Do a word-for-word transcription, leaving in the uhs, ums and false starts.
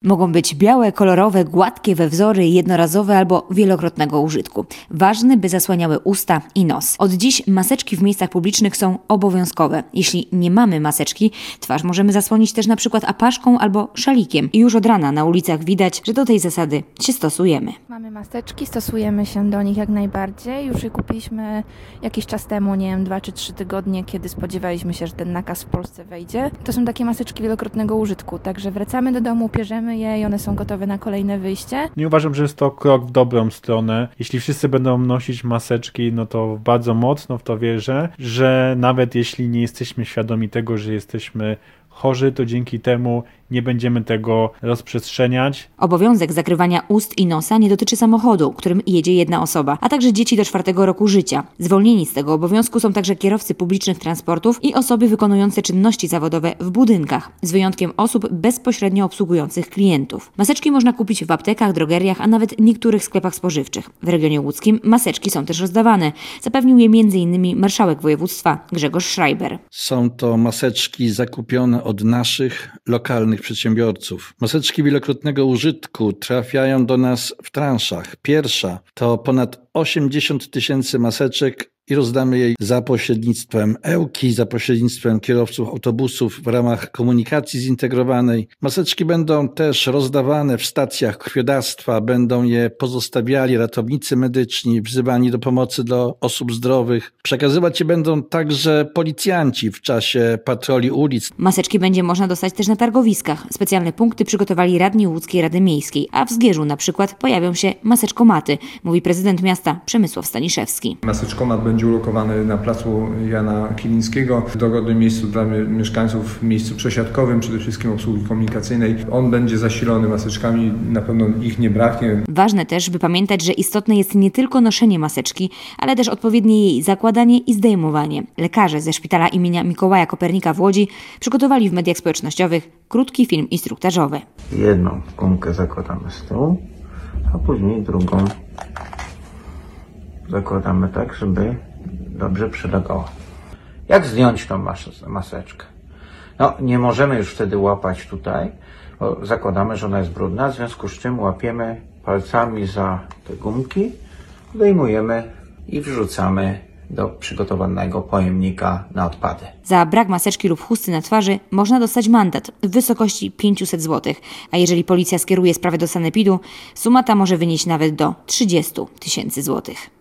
Mogą być białe, kolorowe, gładkie we wzory, jednorazowe albo wielokrotnego użytku. Ważne, by zasłaniały usta i nos. Od dziś maseczki w miejscach publicznych są obowiązkowe. Jeśli nie mamy maseczki, twarz możemy zasłonić też na przykład apaszką albo szalikiem. I już od rana na ulicach widać, że do tej zasady się stosujemy. Mamy maseczki, stosujemy się do nich jak najbardziej. Już je kupiliśmy jakiś czas temu, nie wiem, dwa czy trzy tygodnie, kiedy spodziewaliśmy się, że ten nakaz w Polsce wejdzie. To są takie maseczki wielokrotnego użytku, także wracamy do domu, bierzemy je i one są gotowe na kolejne wyjście. Nie uważam, że jest to krok w dobrą stronę. Jeśli wszyscy będą nosić maseczki, no to bardzo mocno w to wierzę, że nawet jeśli nie jesteśmy świadomi tego, że jesteśmy chorzy, to dzięki temu nie będziemy tego rozprzestrzeniać. Obowiązek zakrywania ust i nosa nie dotyczy samochodu, którym jedzie jedna osoba, a także dzieci do czwartego roku życia. Zwolnieni z tego obowiązku są także kierowcy publicznych transportów i osoby wykonujące czynności zawodowe w budynkach, z wyjątkiem osób bezpośrednio obsługujących klientów. Maseczki można kupić w aptekach, drogeriach, a nawet niektórych sklepach spożywczych. W regionie łódzkim maseczki są też rozdawane. Zapewnił je między innymi marszałek województwa Grzegorz Schreiber. Są to maseczki zakupione od naszych lokalnych przedsiębiorców. Maseczki wielokrotnego użytku trafiają do nas w transzach. Pierwsza to ponad osiemdziesiąt tysięcy maseczek i rozdamy jej za pośrednictwem Ełki, za pośrednictwem kierowców autobusów w ramach komunikacji zintegrowanej. Maseczki będą też rozdawane w stacjach krwiodawstwa, będą je pozostawiali ratownicy medyczni, wzywani do pomocy dla osób zdrowych. Przekazywać je będą także policjanci w czasie patroli ulic. Maseczki będzie można dostać też na targowiskach. Specjalne punkty przygotowali radni Łódzkiej Rady Miejskiej, a w Zgierzu na przykład pojawią się maseczkomaty, mówi prezydent miasta Przemysław Staniszewski. Maseczkomat będzie ulokowany na placu Jana Kilińskiego, w dogodnym miejscu dla mieszkańców, w miejscu przesiadkowym, przede wszystkim obsługi komunikacyjnej. On będzie zasilony maseczkami, na pewno ich nie braknie. Ważne też, by pamiętać, że istotne jest nie tylko noszenie maseczki, ale też odpowiednie jej zakładanie i zdejmowanie. Lekarze ze szpitala imienia Mikołaja Kopernika w Łodzi przygotowali w mediach społecznościowych krótki film instruktażowy. Jedną gumkę zakładamy z tyłu, a później drugą zakładamy tak, żeby dobrze przylegała. Jak zdjąć tą mas- maseczkę? No, nie możemy już wtedy łapać tutaj, bo zakładamy, że ona jest brudna, w związku z czym łapiemy palcami za te gumki, wyjmujemy i wrzucamy do przygotowanego pojemnika na odpady. Za brak maseczki lub chusty na twarzy można dostać mandat w wysokości pięćset złotych, a jeżeli policja skieruje sprawę do sanepidu, suma ta może wynieść nawet do trzydzieści tysięcy złotych.